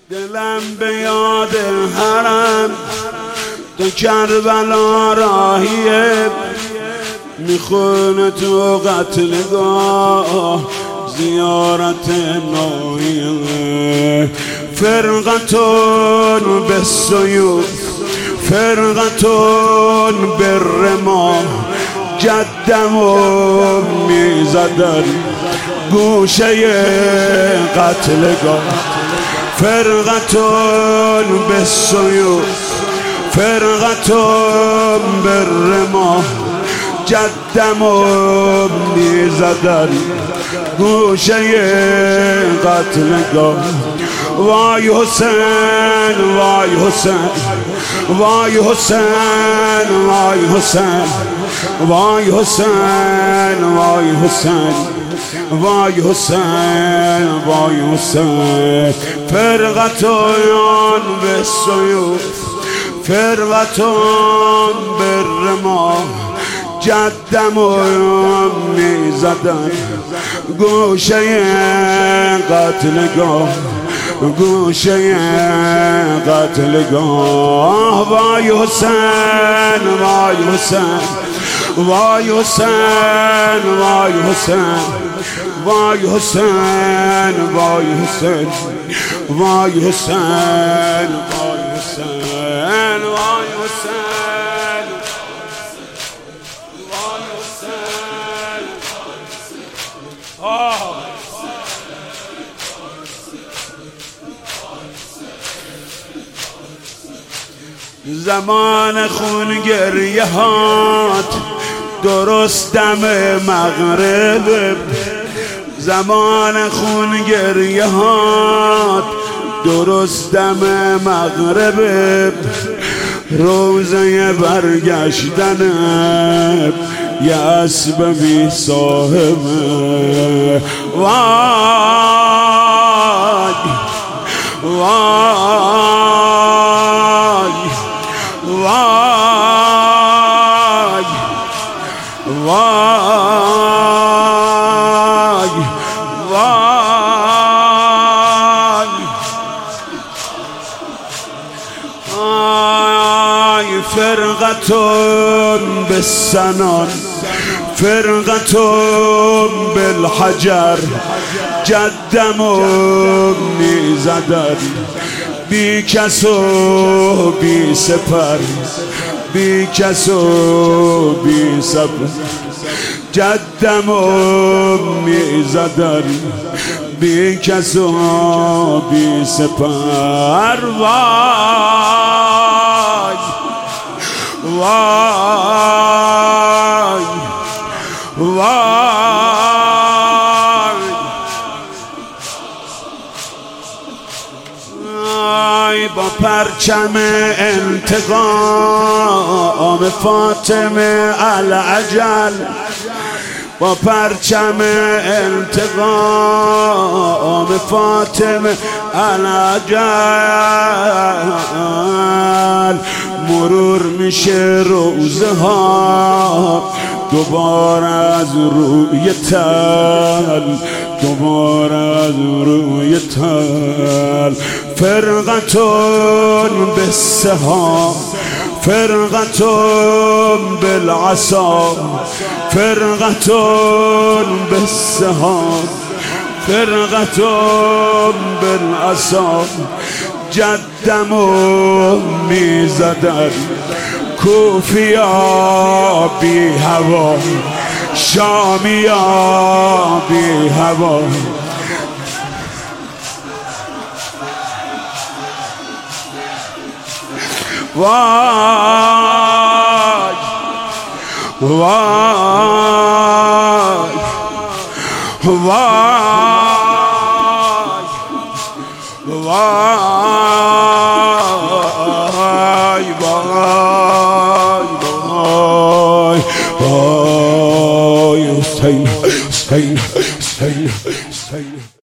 دلم به یاد حرم تو کربلا راهیه، میخونه تو قتلگاه زیارت نوحیه. فرقتون بالسیوف فرقتون بالرماح، جدمو میزدن گوشه قتلگاه. فرقتون بالسیوف فرقتون بالرماح، جدمو میزدن گوشه قتلگاه. وای حسین وای حسین وای حسین وای حسین وای حسین وای حسین وای حسین وای حسین. فرقتون بالسیوف فرقتون بالرماح، جدمو میزدن گوشه قتلگاه گوشه قتلگاه. وای حسین وای حسین وای حسین وای حسین وای حسین وای حسین وای حسین وای حسین وای حسین وای حسین. زمان خون گریه هات درست دم مغرب، زمان خون گریه هات درست دم مغرب. روزه برگشتن یه اسب بی صاحب. وای وای وای وای وای وای. فرقتون بالسنان فرقتون بالحجر، جدمو میزدن بی کس و بی سپر بی کس و بی سپر. جدمو میزدن بی کس و بی سپر. وای وای وای با پرچم انتقام فاطمه العجل، با پرچم انتقام فاطمه العجل. مرور میشه روزه ها دوباره از روی تل دوباره از روی تل. فرقتون بالسهام فرقتون بالعصا، فرقتون بالسهام فرقتون بالعصا. جدمو میزدن کوفیا بی هوا شامیا بی هوا. وای وای وای وای وای وای. حسین حسین حسین حسین.